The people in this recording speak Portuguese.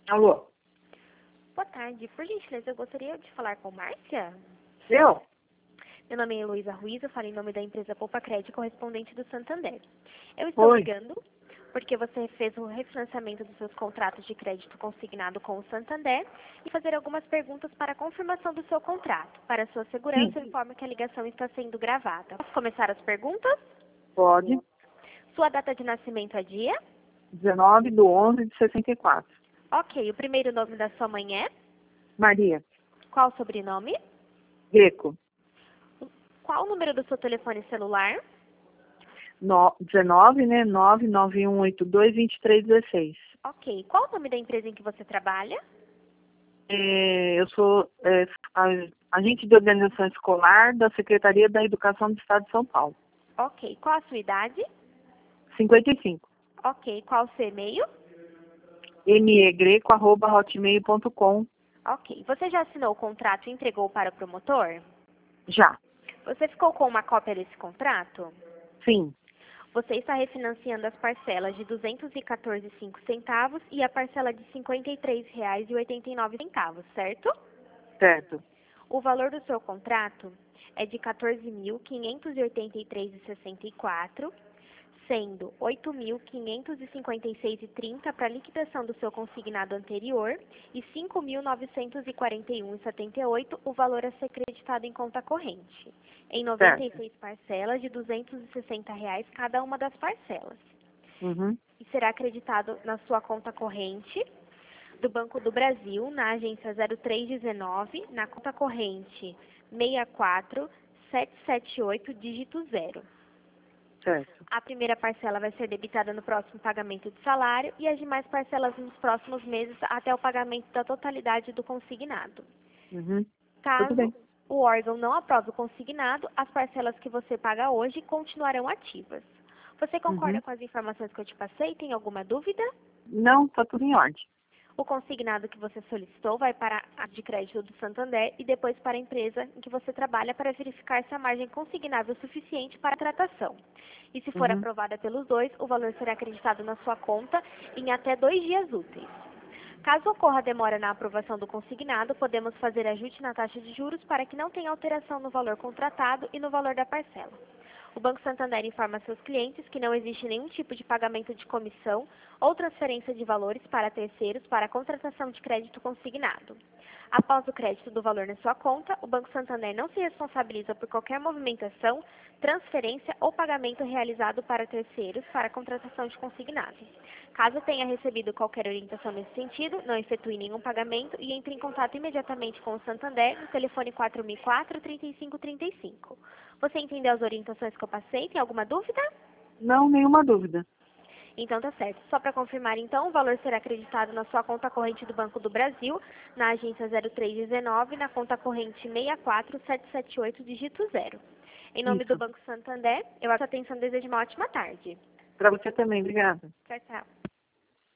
Alô? Boa tarde. Por gentileza, eu gostaria de falar com Márcia. Eu? Meu nome é Heloísa Ruiz, eu falo em nome da empresa Poupa Crédito, correspondente do Santander. Eu estou Oi. ligando porque você fez o refinanciamento dos seus contratos de crédito consignado com o Santander e fazer algumas perguntas para a confirmação do seu contrato. Para sua segurança, Sim. eu informo que a ligação está sendo gravada. Posso começar as perguntas? Pode. Sua data de nascimento é dia? 19/11/64. Ok. O primeiro nome da sua mãe é? Maria. Qual o sobrenome? Greco. Qual o número do seu telefone celular? 19, né? 991822316. Ok. Qual o nome da empresa em que você trabalha? Eu sou agente de organização escolar da Secretaria da Educação do Estado de São Paulo. Ok. Qual a sua idade? 55. Ok. Qual o seu e-mail? megreco@hotmail.com. Ok. Você já assinou o contrato e entregou para o promotor? Já. Você ficou com uma cópia desse contrato? Sim. Você está refinanciando as parcelas de R$ 214,05 e a parcela de R$ 53,89, certo? Certo. O valor do seu contrato é de R$ 14.583,64, sendo R$ 8.556,30 para liquidação do seu consignado anterior e R$ 5.941,78 o valor a ser creditado em conta corrente, em Certo. 96 parcelas de R$ 260 cada uma das parcelas. Uhum. E será acreditado na sua conta corrente do Banco do Brasil, na agência 0319, na conta corrente 64778, dígito 0. Certo. A primeira parcela vai ser debitada no próximo pagamento de salário e as demais parcelas nos próximos meses até o pagamento da totalidade do consignado. Uhum. Tudo Caso bem. o órgão não aprove o consignado, as parcelas que você paga hoje continuarão ativas. Você concorda Uhum. com as informações que eu te passei? Tem alguma dúvida? Não, tá tudo em ordem. O consignado que você solicitou vai para a de crédito do Santander e depois para a empresa em que você trabalha para verificar se a margem consignável é suficiente para a tratação. E se for Uhum. aprovada pelos dois, o valor será acreditado na sua conta em até 2 dias úteis. Caso ocorra demora na aprovação do consignado, podemos fazer ajuste na taxa de juros para que não tenha alteração no valor contratado e no valor da parcela. O Banco Santander informa seus clientes que não existe nenhum tipo de pagamento de comissão ou transferência de valores para terceiros para a contratação de crédito consignado. Após o crédito do valor na sua conta, o Banco Santander não se responsabiliza por qualquer movimentação, transferência ou pagamento realizado para terceiros para a contratação de consignado. Caso tenha recebido qualquer orientação nesse sentido, não efetue nenhum pagamento e entre em contato imediatamente com o Santander no telefone 4004-3535. Você entendeu as orientações que eu passei? Tem alguma dúvida? Não, nenhuma dúvida. Então tá certo. Só para confirmar então, o valor será acreditado na sua conta corrente do Banco do Brasil, na agência 0319, na conta corrente 64778, dígito 0. Em nome do Isso. Banco Santander, eu agradeço a atenção e desejo uma ótima tarde. Para você também, obrigada. Tchau, tchau.